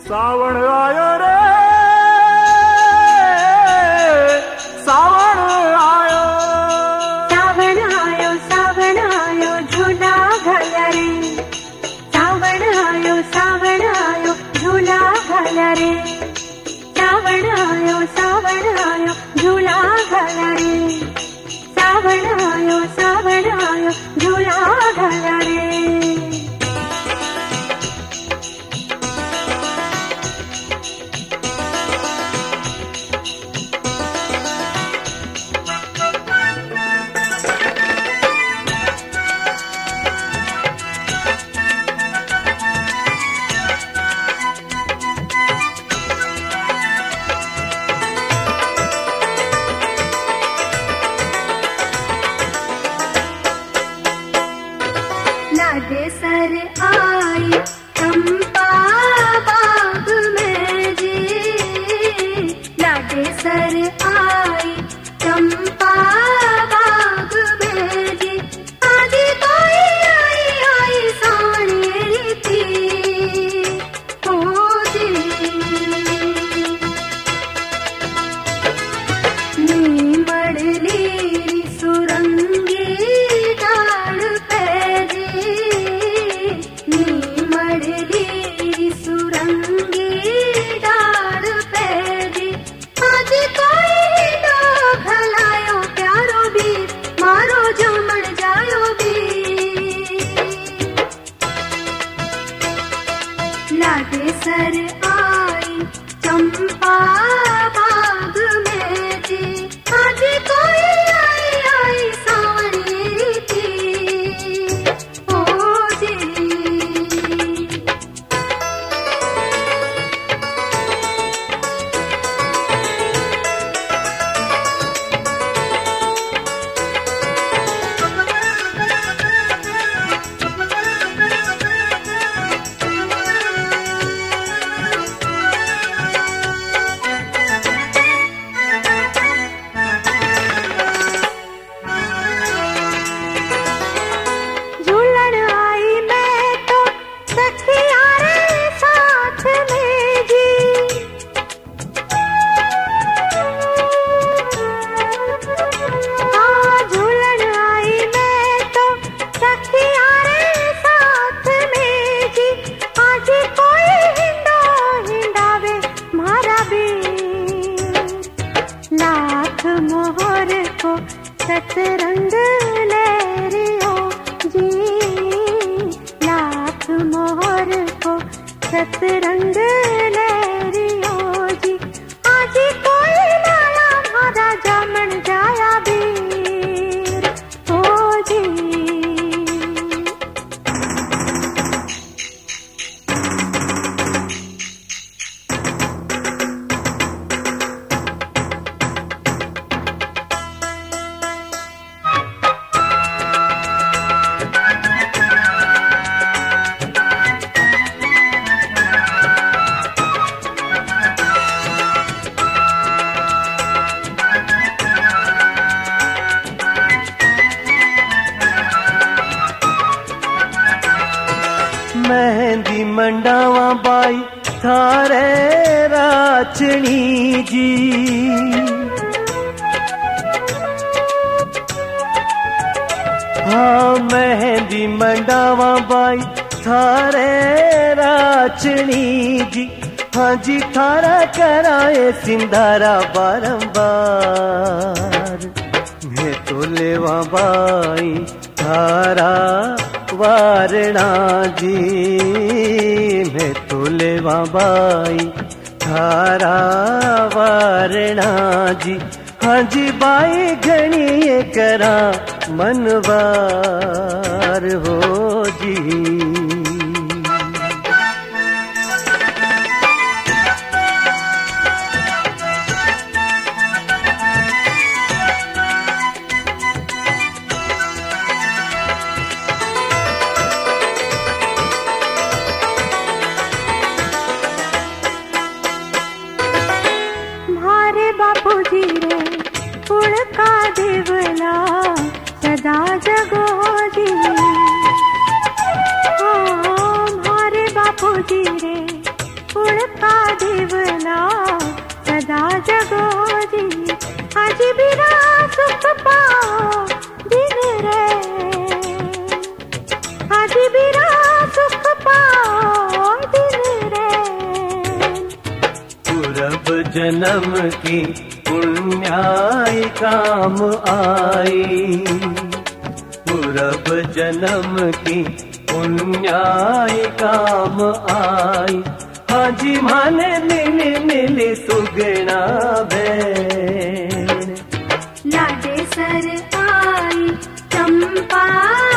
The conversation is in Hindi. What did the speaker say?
सावण आयो रे सावण आयो, सावण आयो सावण आयो झूला घाला रे, सावण आयो झूला घाला रे, सावण आयो झूला घाला रे, सावण आयो झूला घाला रे। लाडे सर आई चंपा बाग में जी, लाडे सर आई चंपा बाग में जी, आज कोई आई सावणी थी हो जी, नी मड़ली सुरंगी डाल पे जी, नी मड़ली सुरंगी डाल पे जी, आज कोई डो घलायो प्यारो भी मारो जमण जायो भी। लाडे सर आई चंपा बाग में जी, आज कोई आई सावणी थी ओ जी। झूलन आई मैं तो सखिया रे साथ में जी, हाँ झूलन आई मैं तो सखिया रे साथ में जी, आज कोई हिंडो हिंडावे मारा भी, लाख मोहर को सतरंग ले रियो जी, लाख मोहर को सतरंग ले रियो जी, आज कोई लाया मारा जामन जाया बीर हो जी। मेहंदी मंडावा बाई थारे राचनी जी, हाँ मेहंदी मंडावा बाई थारे राचनी जी, हाँ जी थारा कराए सिंधारा बारंबार, मैं तो लेवा बाई थारा वारणा जी, मैं तो लेवा बाई थारा वारणा जी, हाँ जी बाई घणी ये करा मनवार हो जी। बापूजी रे उड़का देवला सदा जगो जी, जन्म की पुण्याई काम आई, पूरब जन्म की पुण्याई काम आई। हाँ जी माने मिली मिली सुगना ban, Lade sir I Champa